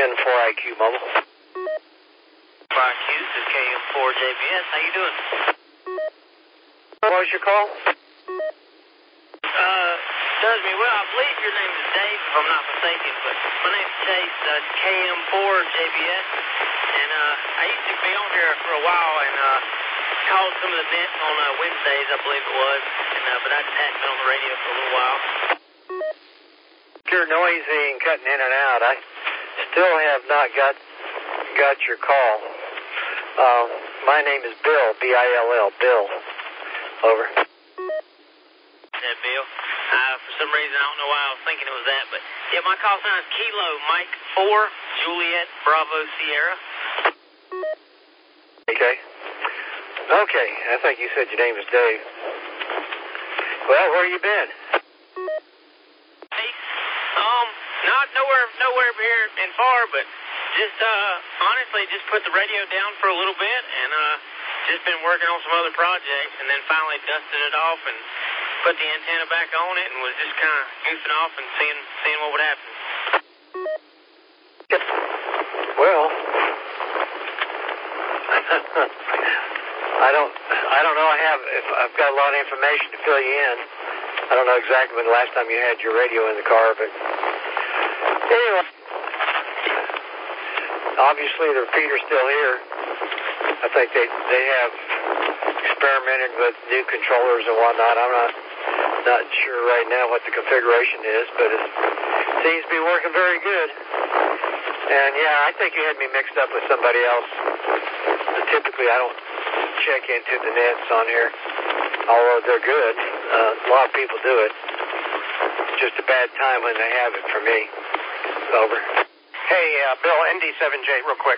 N4IQ Mobile. 4IQ, this is KM4JBS. How you doing? What was your call? Does me well. I believe your name is Dave, if I'm not mistaken, but my name's Chase, KM4JBS, and I used to be on here for a while and called some of the events on Wednesdays, I believe it was, and but I just hadn't been on the radio for a little while. You're noisy and cutting in and out. I still have not got your call. My name is Bill, B-I-L-L, Bill. Over. Yeah, Bill. For some reason, I don't know why I was thinking it was that, but yeah, my call sign is Kilo Mike 4 Juliet Bravo Sierra. Okay. Okay, I think you said your name is Dave. Well, where you been? Hey, not nowhere here in far, but just honestly, just put the radio down for a little bit, and just been working on some other projects, and then finally dusted it off and put the antenna back on it, and was just kind of goofing off and seeing what would happen. Well, I don't know. I've got a lot of information to fill you in. I don't know exactly when the last time you had your radio in the car, but anyway, obviously the repeater's still here. I think they have experimented with new controllers and whatnot. I'm not sure right now what the configuration is, but it seems to be working very good. And yeah, I think you had me mixed up with somebody else. Typically, I don't check into the nets on here, although they're good. A lot of people do it. It's just a bad time when they have it for me. Over. Hey, Bill, ND7J, real quick.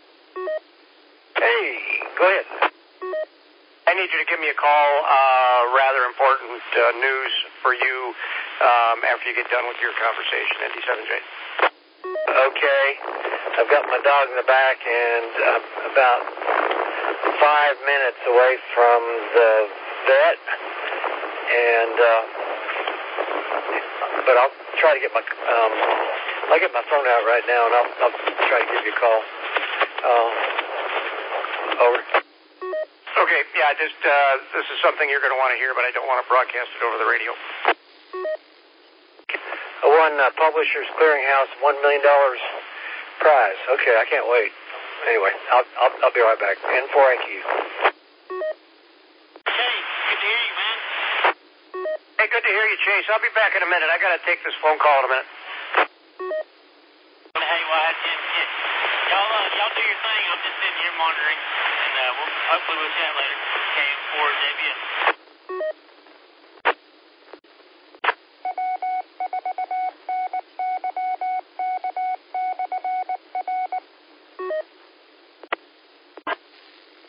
Hey, go ahead. I need you to give me a call. Rather important news for you after you get done with your conversation, ND7J. Okay. I've got my dog in the back and about 5 minutes away from the vet, and but I'll try to get my I'll get my phone out right now, and I'll try to give you a call. Over. Okay, yeah, just this is something you're going to want to hear, but I don't want to broadcast it over the radio. I won Publishers Clearinghouse $1 million prize. Okay, I can't wait. Anyway, I'll be right back. N4IQ. Hey, good to hear you, man. Hey, good to hear you, Chase. I'll be back in a minute. I got to take this phone call in a minute. Hey, well, y'all do your thing. I'm just sitting here monitoring, and hopefully we'll chat later. KM4JBS.